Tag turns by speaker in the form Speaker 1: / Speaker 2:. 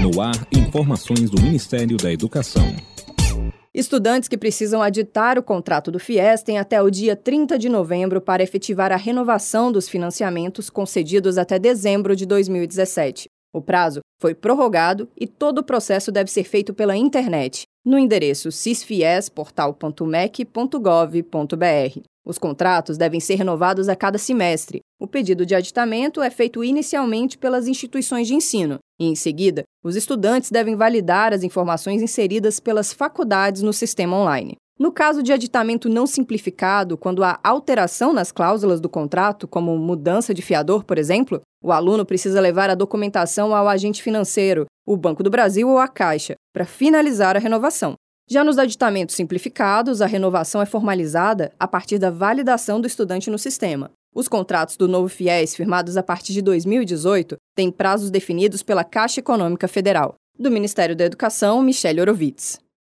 Speaker 1: No ar, informações do Ministério da Educação.
Speaker 2: Estudantes que precisam aditar o contrato do FIES têm até o dia 30 de novembro para efetivar a renovação dos financiamentos concedidos até dezembro de 2017. O prazo foi prorrogado e todo o processo deve ser feito pela internet, no endereço cisfiesportal.mec.gov.br. Os contratos devem ser renovados a cada semestre. O pedido de aditamento é feito inicialmente pelas instituições de ensino e, em seguida, os estudantes devem validar as informações inseridas pelas faculdades no sistema online. No caso de aditamento não simplificado, quando há alteração nas cláusulas do contrato, como mudança de fiador, por exemplo, o aluno precisa levar a documentação ao agente financeiro, o Banco do Brasil ou a Caixa, para finalizar a renovação. Já nos aditamentos simplificados, a renovação é formalizada a partir da validação do estudante no sistema. Os contratos do novo FIES, firmados a partir de 2018, têm prazos definidos pela Caixa Econômica Federal. Do Ministério da Educação, Michele Horowitz.